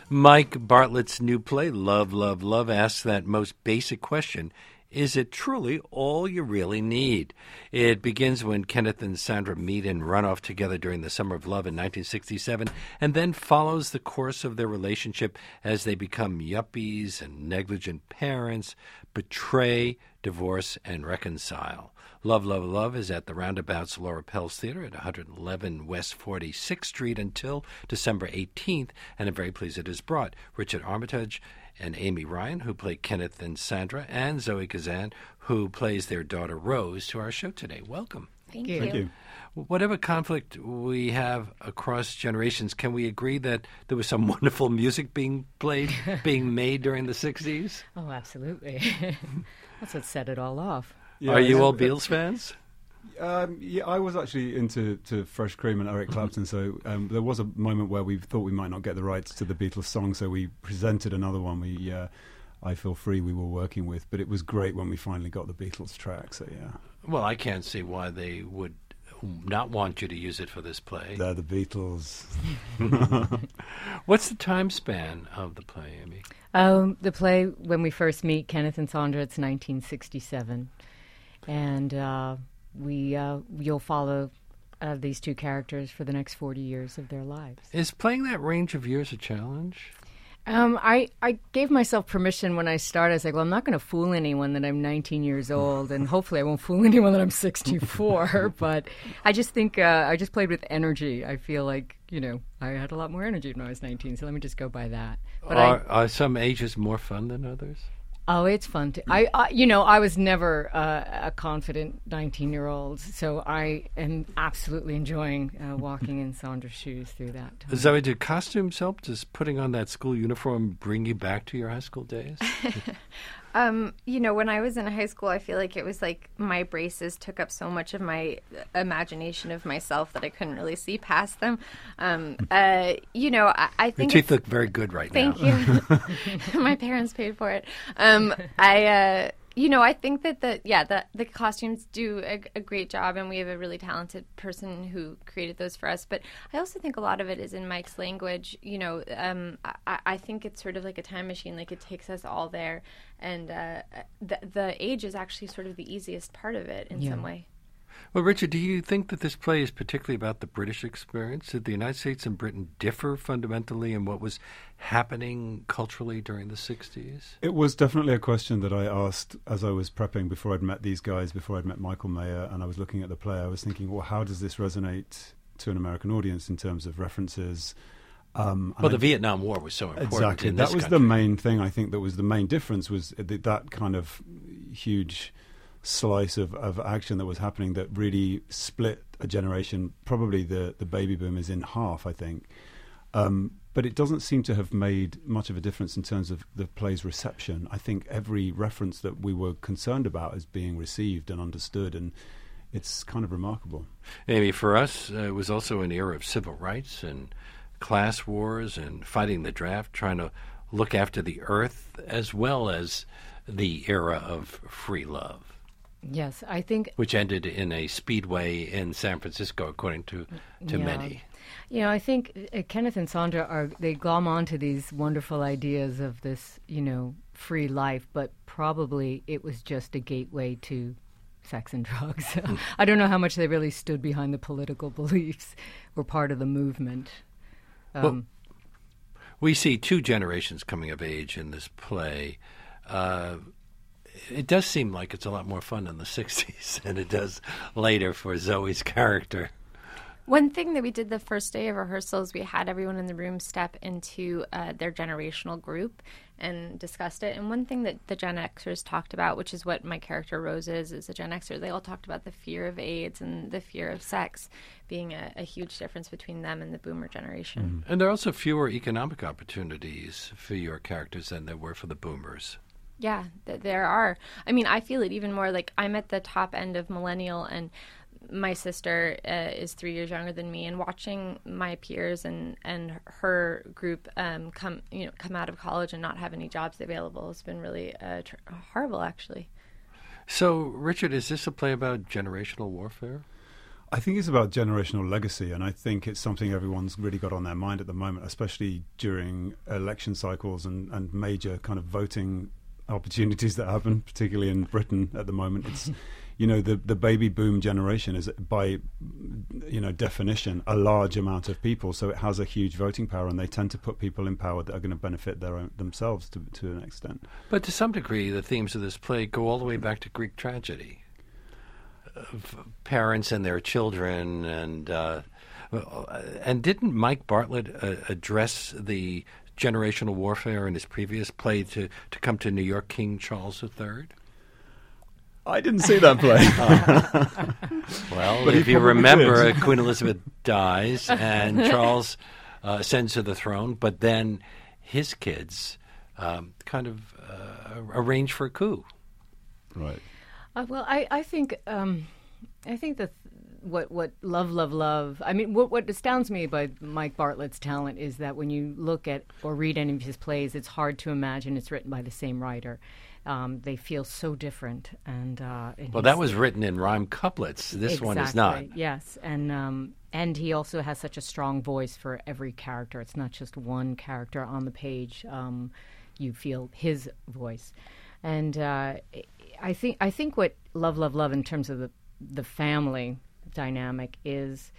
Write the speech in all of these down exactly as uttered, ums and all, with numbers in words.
Mike Bartlett's new play, Love, Love, Love, asks that most basic question: is it truly all you really need? It begins when Kenneth and Sandra meet and run off together during the Summer of Love in nineteen sixty-seven, and then follows the course of their relationship as they become yuppies and negligent parents, betray, divorce, and reconcile. Love, Love, Love is at the Roundabout's Laura Pels Theater at one eleven West forty-sixth Street until December eighteenth, and I'm very pleased it is brought Richard Armitage and Amy Ryan, who play Kenneth and Sandra, and Zoe Kazan, who plays their daughter Rose, to our show today. Welcome. Thank you. Thank you. Whatever conflict we have across generations, can we agree that there was some wonderful music being played, being made during the sixties? Oh, absolutely. That's what set it all off. Yeah, Are you yeah, all uh, Beatles fans? Um, yeah, I was actually into to Fresh Cream and Eric Clapton, so um, there was a moment where we thought we might not get the rights to the Beatles song, so we presented another one. We, uh, I Feel Free, we were working with, but it was great when we finally got the Beatles track. So yeah, Well, I can't see why they would not want you to use it for this play. they're the Beatles. What's the time span of the play, Amy? Um, the play, when we first meet Kenneth and Sandra, it's nineteen sixty-seven. And uh, we uh, you'll follow uh, these two characters for the next forty years of their lives. Is playing that range of years a challenge? Um, I, I gave myself permission when I started. I was like, well, I'm not going to fool anyone that I'm nineteen years old, and hopefully I won't fool anyone that I'm sixty-four. But I just think uh, I just played with energy. I feel like, you know, I had a lot more energy when I was nineteen, so let me just go by that. But are, I, are some ages more fun than others? Oh, it's fun to. I, I you know, I was never uh, a confident nineteen-year-old, so I am absolutely enjoying uh, walking in Sandra's shoes through that time. Zoe, do costumes help? Does putting on that school uniform bring you back to your high school days? Um, you know, when I was in high school, I feel like it was like my braces took up so much of my imagination of myself that I couldn't really see past them. Um, uh, you know, I, I think Your it's- teeth look very good right Thank now. you. My parents paid for it. Um, I, uh, you know, I think that the yeah the the costumes do a, a great job, and we have a really talented person who created those for us. But I also think a lot of it is in Mike's language. You know, um, I, I think it's sort of like a time machine. Like it takes us all there, and uh, the the age is actually sort of the easiest part of it in Yeah. some way. Well, Richard, do you think that this play is particularly about the British experience? Did the United States and Britain differ fundamentally in what was happening culturally during the sixties? It was definitely a question that I asked as I was prepping before I'd met these guys, before I'd met Michael Mayer, and I was looking at the play. I was thinking, well, how does this resonate to an American audience in terms of references? Um, Well, and the I- Vietnam War was so important Exactly. in That this was the country. main thing, I think, that was the main difference, was th- that kind of huge slice of, of action that was happening that really split a generation, probably the, the baby boomers, in half, I think. Um, but it doesn't seem to have made much of a difference in terms of the play's reception. I think every reference that we were concerned about is being received and understood, and it's kind of remarkable. Amy, for us, uh, it was also an era of civil rights and class wars and fighting the draft, trying to look after the earth, as well as the era of free love, Yes, I think which ended in a speedway in San Francisco, according to, to Yeah. many. You know, I think uh, Kenneth and Sandra are, they glom onto these wonderful ideas of this, you know, free life, but probably it was just a gateway to sex and drugs. I don't know how much they really stood behind the political beliefs, were part of the movement. Um, Well, we see two generations coming of age in this play. Uh, it does seem like it's a lot more fun in the sixties than it does later for Zoe's character. One thing that we did the first day of rehearsals, we had everyone in the room step into uh, their generational group and discussed it. And one thing that the Gen Xers talked about, which is what my character Rose is, is a Gen Xer, they all talked about the fear of AIDS and the fear of sex being a, a huge difference between them and the boomer generation. And there are also fewer economic opportunities for your characters than there were for the boomers. Yeah, th- there are. I mean, I feel it even more like I'm at the top end of millennial, and my sister uh, is three years younger than me, and watching my peers and, and her group um, come you know come out of college and not have any jobs available has been really uh, tr- horrible, actually. So, Richard, is this a play about generational warfare? I think it's about generational legacy, and I think it's something everyone's really got on their mind at the moment, especially during election cycles and, and major kind of voting opportunities that happen, particularly in Britain at the moment. It's, you know, the, the baby boom generation is, by, you know, definition, a large amount of people, so it has a huge voting power, and they tend to put people in power that are going to benefit their own, themselves to, to an extent. But to some degree, the themes of this play go all the way back to Greek tragedy. Of parents and their children, and uh, and didn't Mike Bartlett uh, address the generational warfare in his previous play to, to come to New York King Charles the Third? I didn't see that play. Oh. Well, But if he you probably remember, did. Queen Elizabeth dies, and Charles uh, ascends to the throne, but then his kids um, kind of uh, arrange for a coup. Right. Uh, well, I, I think um, I think that what what love, love, love. I mean, what what astounds me by Mike Bartlett's talent is that when you look at or read any of his plays, it's hard to imagine it's written by the same writer. Um, they feel so different, and uh, and Well, he's- that was written in rhyme couplets. This exactly, one is not. Yes, and um, and he also has such a strong voice for every character. It's not just one character on the page. Um, you feel his voice, and uh, I think I think what Love, Love, Love in terms of the the family dynamic is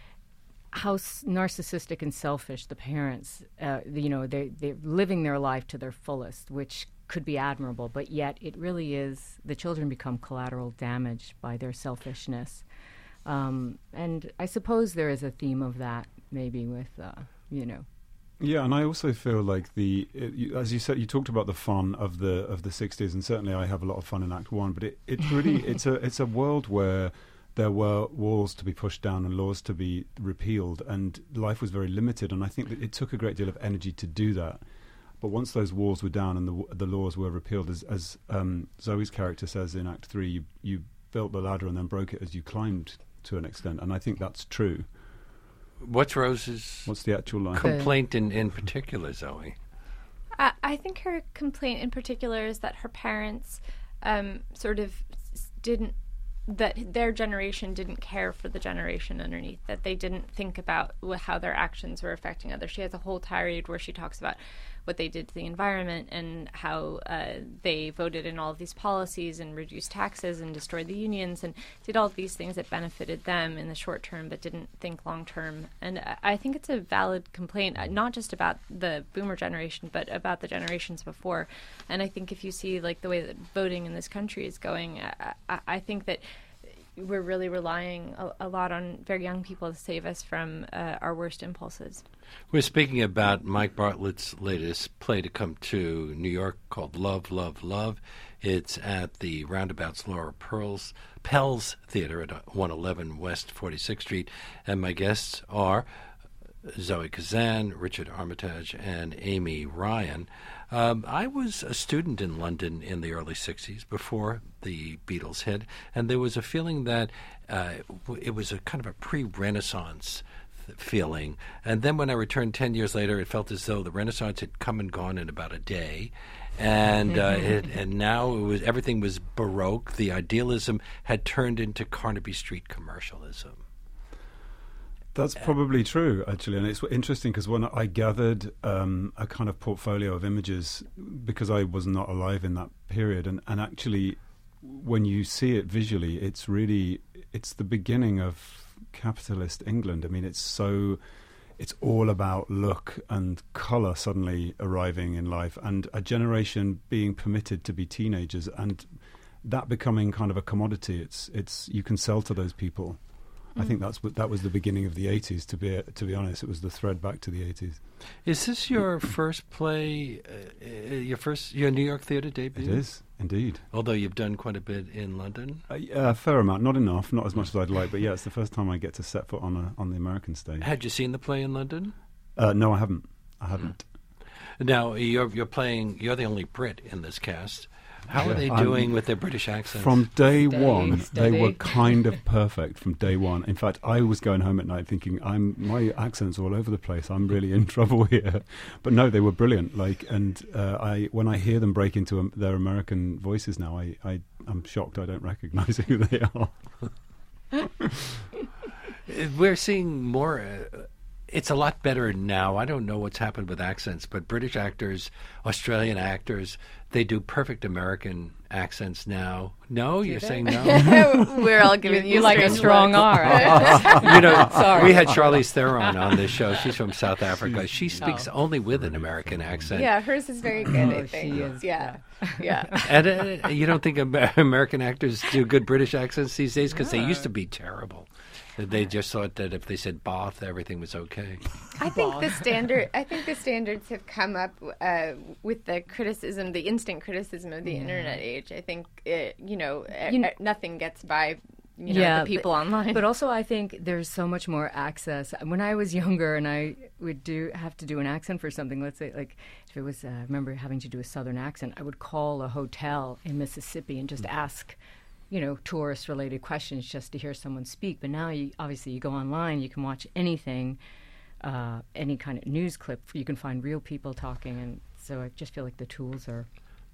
how s- narcissistic and selfish the parents. Uh, you know, they they're living their life to their fullest, which could be admirable, but yet it really is, the children become collateral damage by their selfishness. Um, and I suppose there is a theme of that maybe with, uh, you know. Yeah, and I also feel like the, it, you, as you said, you talked about the fun of the of the sixties, and certainly I have a lot of fun in Act One. But it, it's really it's a it's a world where there were walls to be pushed down and laws to be repealed, and life was very limited. And I think that it took a great deal of energy to do that. But once those walls were down and the the laws were repealed, as, as um, Zoe's character says in Act Three, you, you built the ladder and then broke it as you climbed to an extent, and I think that's true. What's Rose's What's the actual line? complaint in, in particular, Zoe? I, I think her complaint in particular is that her parents um, sort of s- didn't, that their generation didn't care for the generation underneath, that they didn't think about wh- how their actions were affecting others. She has a whole tirade where she talks about what they did to the environment and how uh, they voted in all of these policies and reduced taxes and destroyed the unions and did all of these things that benefited them in the short term but didn't think long term. And I, I think it's a valid complaint, uh, not just about the boomer generation, but about the generations before. And I think if you see like the way that voting in this country is going, I, I, I think that we're really relying a, a lot on very young people to save us from uh, our worst impulses. We're speaking about Mike Bartlett's latest play to come to New York called Love, Love, Love. It's at the Roundabout's Laura Pearls, Pell's Theater at one eleven West forty-sixth Street. And my guests are Zoe Kazan, Richard Armitage, and Amy Ryan. Um, I was a student in London in the early sixties before the Beatles hit, and there was a feeling that uh, w- it was a kind of a pre-Renaissance th- feeling. And then when I returned ten years later, it felt as though the Renaissance had come and gone in about a day. And uh, it, and now it was everything was Baroque. The idealism had turned into Carnaby Street commercialism. That's probably true, actually, and it's interesting because when I gathered um, a kind of portfolio of images, because I was not alive in that period, and, and actually, when you see it visually, it's really it's the beginning of capitalist England. I mean, it's so it's all about look and colour suddenly arriving in life, and a generation being permitted to be teenagers, and that becoming kind of a commodity. It's it's you can sell to those people. I think that's what that was the beginning of the eighties. To be to be honest, it was the thread back to the eighties. Is this your first play? Uh, uh, your first your New York theatre debut? It is indeed. Although you've done quite a bit in London. Uh, yeah, a fair amount, not enough, not as much as I'd like, but yeah, it's the first time I get to set foot on a, on the American stage. Had you seen the play in London? Uh, no, I haven't. I haven't. Now you're you're playing. You're the only Brit in this cast. How Yeah, are they I'm- doing with their British accents? From day Steady, one, steady. they were kind of perfect. From day one, in fact, I was going home at night thinking, "I'm my accent's all over the place. I'm really in trouble here." But no, they were brilliant. Like, and uh, I when I hear them break into um, their American voices now, I, I I'm shocked. I don't recognise who they are. we're seeing more. Uh, it's a lot better now. I don't know what's happened with accents, but British actors, Australian actors, they do perfect American accents now. No, you're they? saying no? We're all giving you You like a strange strong looks. R. Right? You know, Sorry. we had Charlize Theron on this show. She's from South Africa. She speaks Oh. only with an American accent. Yeah, hers is very good, I Oh, think. she is, Yeah. Yeah. And uh, you don't think Amer- American actors do good British accents these days? Because they used to be terrible. They just thought that if they said Bath, everything was okay. I think the standard. I think the standards have come up uh, with the criticism, the instant criticism of the Yeah. internet age. I think it, you know, uh, You kn- uh, nothing gets by. You know, Yeah, the people but, online. But also, I think there's so much more access. When I was younger, and I would do have to do an accent for something. Let's say, like, if it was, uh, I remember having to do a Southern accent. I would call a hotel in Mississippi and just ask, you know, tourist-related questions just to hear someone speak. But now, you, obviously, you go online, you can watch anything, uh, any kind of news clip. You can find real people talking, and so I just feel like the tools are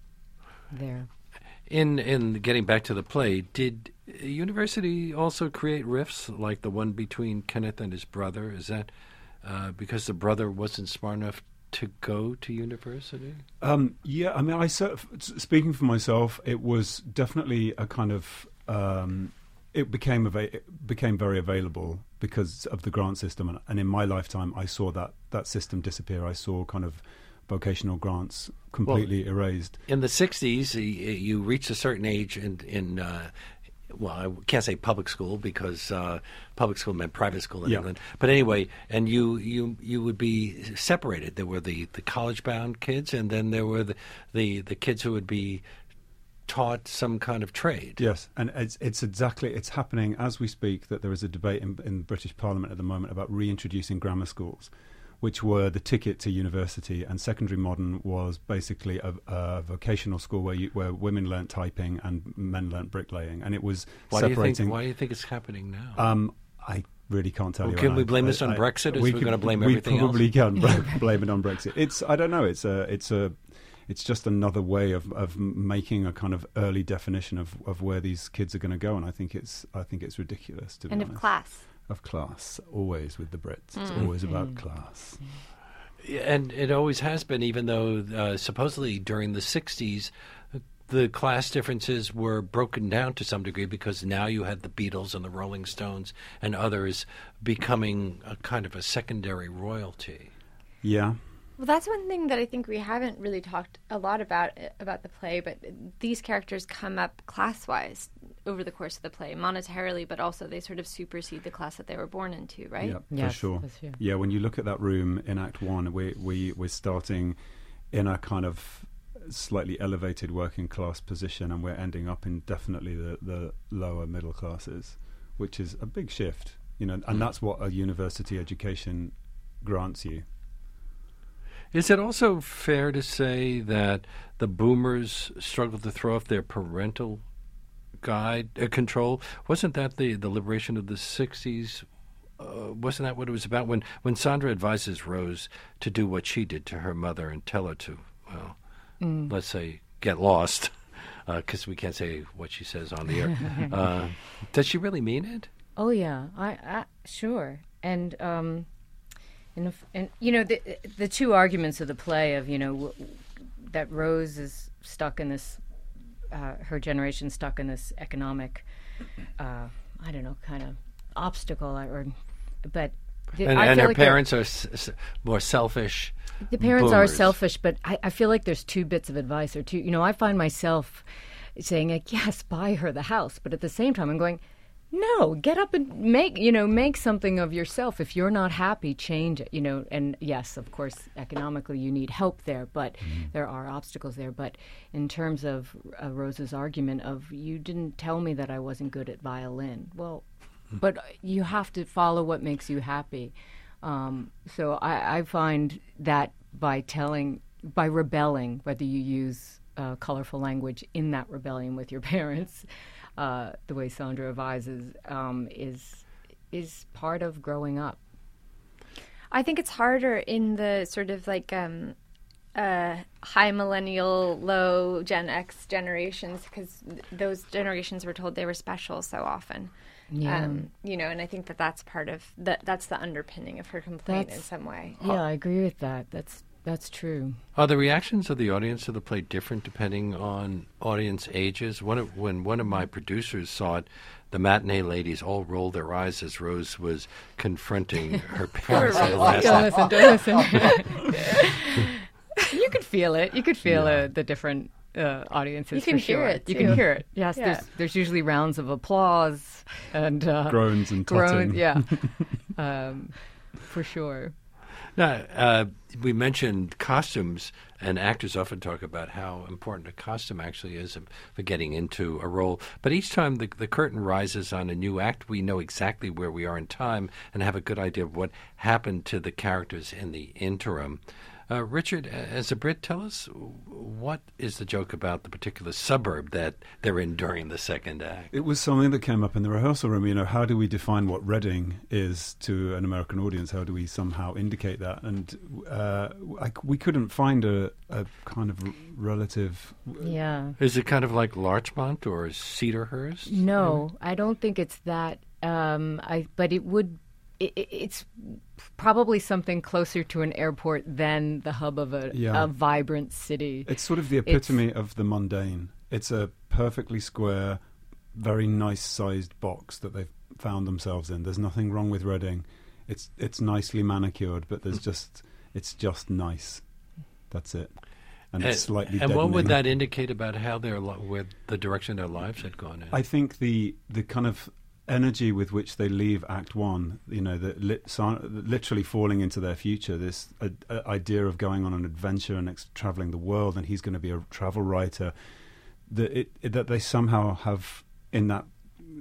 there. In in getting back to the play, did university also create rifts like the one between Kenneth and his brother? Is that uh, because the brother wasn't smart enough to go to university? Um, yeah, I mean, I sort of, speaking for myself, it was definitely a kind of um, it became ava- it became very available because of the grant system, and, and in my lifetime, I saw that that system disappear. I saw kind of vocational grants completely well, erased. In the sixties, you reached a certain age in in. Uh, Well, I can't say public school because uh, public school meant private school in yeah. England. But anyway, and you, you you would be separated. There were the, the college-bound kids, and then there were the, the, the kids who would be taught some kind of trade. Yes, and it's it's exactly it's happening as we speak. That there is a debate in, in the British Parliament at the moment about reintroducing grammar schools, which were the ticket to university, and secondary modern was basically a, a vocational school where you, where women learnt typing and men learnt bricklaying, and it was why separating. Do you think, why do you think it's happening now? Um, I really can't tell well, you. Can we I, blame I, this on I, Brexit? Is we we're going to blame we everything probably else? can blame, blame it on Brexit. It's I don't know. It's a it's a it's just another way of, of making a kind of early definition of, of where these kids are going to go, and I think it's I think it's ridiculous to be and honest. of class. Of class, always with the Brits. It's Mm. always about Mm. class. And it always has been, even though uh, supposedly during the sixties, the class differences were broken down to some degree because now you had the Beatles and the Rolling Stones and others becoming a kind of a secondary royalty. Yeah. Well, that's one thing that I think we haven't really talked a lot about about the play, but these characters come up class-wise over the course of the play, monetarily, but also they sort of supersede the class that they were born into, right? Yeah, Yes, for sure. that's true. Yeah, when you look at that room in Act One, we we we're starting in a kind of slightly elevated working class position, and we're ending up in definitely the, the lower middle classes, which is a big shift, you know, and that's what a university education grants you. Is it also fair to say that the boomers struggled to throw off their parental guide uh, control? Wasn't that the, the liberation of the sixties? Uh, wasn't that what it was about? When when Sandra advises Rose to do what she did to her mother and tell her to, well, Mm. let's say, get lost, because uh, we can't say what she says on the air. uh, does she really mean it? Oh yeah, I, I sure. And um, and, if, and you know the the two arguments of the play of you know w- that Rose is stuck in this, uh, her generation stuck in this economic, uh, I don't know, kind of obstacle, or but. the- And, I and feel her like they're- parents are s- s- more selfish. The parents are boomers. selfish, but I, I feel like there's two bits of advice or two. You know, I find myself saying like, "Yes, buy her the house," but at the same time, I'm going, "No, get up and make you know make something of yourself. If you're not happy, change it." You know, and yes, of course, economically, you need help there, but Mm-hmm. there are obstacles there. But in terms of uh, Rose's argument of you didn't tell me that I wasn't good at violin, well, but you have to follow what makes you happy. Um, so I, I find that by telling, by rebelling, whether you use uh, colorful language in that rebellion with your parents, uh, the way Sandra advises, um, is is part of growing up. I think it's harder in the sort of like um, uh, high millennial, low Gen X generations because th- those generations were told they were special so often. Yeah. Um, you know, and I think that that's part of that. That's the underpinning of her complaint That's- in some way. Yeah, I agree with that. That's that's true. Are the reactions of the audience to the play different depending on audience ages? One of, when one of my producers saw it, the matinee ladies all rolled their eyes as Rose was confronting her parents at the last Don't act. listen, don't listen. You could feel it. You could feel Yeah. uh, the different uh, audiences. You can for sure. hear it, You too. can hear it. Yes, Yeah. there's there's usually rounds of applause and uh, Groans and tutting. groans. Yeah, um, for sure. Now, uh, we mentioned costumes, and actors often talk about how important a costume actually is for getting into a role. But each time the, the curtain rises on a new act, we know exactly where we are in time and have a good idea of what happened to the characters in the interim. Uh, Richard, as a Brit, tell us what is the joke about the particular suburb that they're in during the second act? It was something that came up in the rehearsal room. You know, how do we define what Reading is to an American audience? How do we somehow indicate that? And uh, I, we couldn't find a, a kind of r- relative. Yeah. Is it kind of like Larchmont or Cedarhurst? No, I don't think it's that. Um, I but it would. It, it- it's probably something closer to an airport than the hub of a, Yeah. a vibrant city. It's sort of the epitome of the mundane. It's a perfectly square, very nice-sized box that they've found themselves in. There's nothing wrong with Reading. It's it's nicely manicured, but there's just it's just nice. That's it. And it's slightly and what would deadening. that indicate about how their li- where the direction their lives had gone in? I think the the kind of energy with which they leave Act One, you know, the lit, so, literally falling into their future, this uh, uh, idea of going on an adventure and ex- traveling the world, and he's going to be a travel writer, that it, it, that they somehow have in that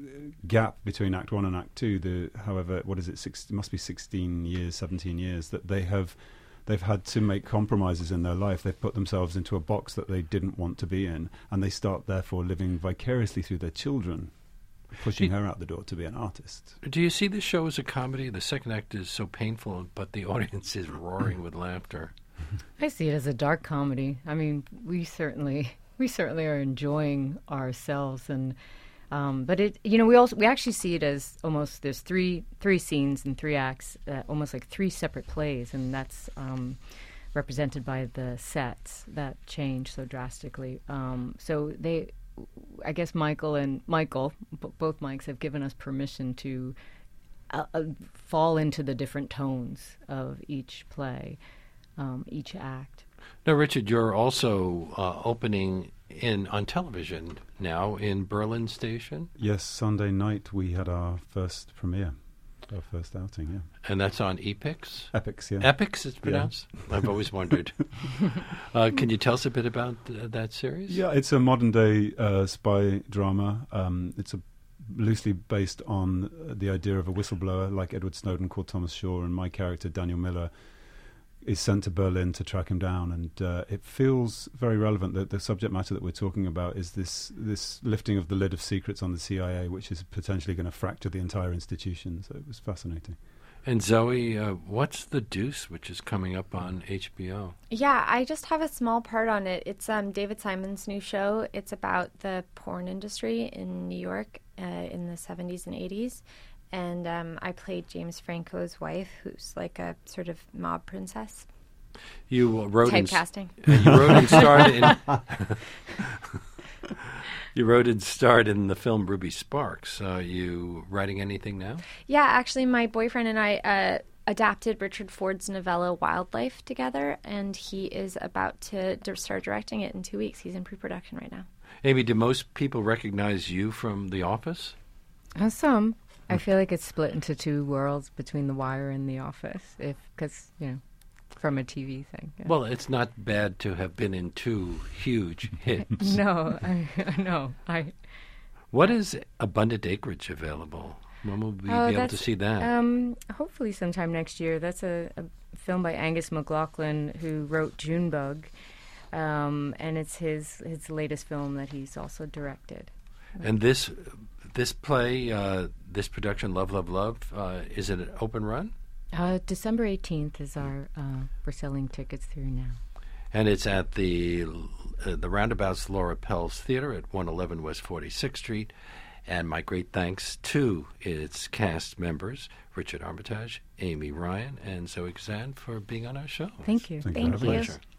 gap between Act One and Act Two, the however, what is it, six, it must be sixteen years, seventeen years, that they have. They've had to make compromises in their life. They've put themselves into a box that they didn't want to be in, and they start, therefore, living vicariously through their children, pushing her out the door to be an artist. Do you see this show as a comedy? The second act is so painful, but the audience is roaring with laughter. I see it as a dark comedy. I mean, we certainly we certainly are enjoying ourselves, and um, but it you know we also we actually see it as almost there's three three scenes and three acts, uh, almost like three separate plays, and that's um, represented by the sets that change so drastically. Um, so they, I guess Michael and Michael, b- both Mikes have given us permission to uh, uh, fall into the different tones of each play. Um, each act. Now, Richard, you're also uh, opening in on television now in Berlin Station, Yes, Sunday night we had our first premiere, our first outing, yeah. and that's on Epix. Epics, yeah. Epix, it's pronounced? I've always wondered. uh, can you tell us a bit about uh, that series? Yeah, it's a modern-day uh, spy drama. Um, it's a loosely based on uh, the idea of a whistleblower like Edward Snowden called Thomas Shaw, and my character, Daniel Miller, is sent to Berlin to track him down, and uh, it feels very relevant. The, the subject matter that we're talking about is this this lifting of the lid of secrets on the C I A, which is potentially going to fracture the entire institution. So it was fascinating. And Zoe, uh, what's The Deuce, which is coming up on H B O? Yeah, I just have a small part on it. It's um, David Simon's new show. It's about the porn industry in New York uh, in the seventies and eighties. And um, I played James Franco's wife, who's like a sort of mob princess. You uh, wrote and, Typecasting. and you wrote and starred in. You wrote and starred in the film Ruby Sparks. Are you writing anything now? Yeah, actually, my boyfriend and I uh, adapted Richard Ford's novella Wildlife together, and he is about to d- start directing it in two weeks. He's in pre-production right now. Amy, do most people recognize you from The Office? Uh, some. I feel like it's split into two worlds between The Wire and The Office, if because you know, from a T V thing. Yeah. Well, it's not bad to have been in two huge hits. no, I no, I. What is Abundant Acreage available? When will we Oh, be able to that's, see that? Um, hopefully sometime next year. That's a, a film by Angus MacLachlan, who wrote Junebug, um, and it's his his latest film that he's also directed. And this this play, uh, this production, Love, Love, Love, uh, is it an open run? Uh, December eighteenth is our, uh, we're selling tickets through now. And it's at the uh, the Roundabout's Laura Pels Theater at one eleven West forty-sixth Street. And my great thanks to its cast members, Richard Armitage, Amy Ryan, and Zoe Kazan, for being on our show. Thank you. Thank you Thank very you. much. Pleasure.